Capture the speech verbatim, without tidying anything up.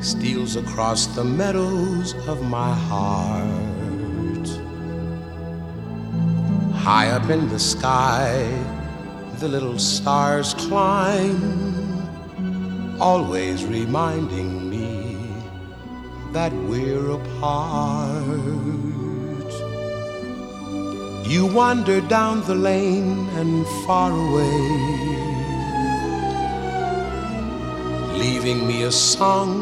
steals across the meadows of my heart. High up in the sky, the little stars climb, always reminding me that we're apart. You wander down the lane and far away, leaving me a song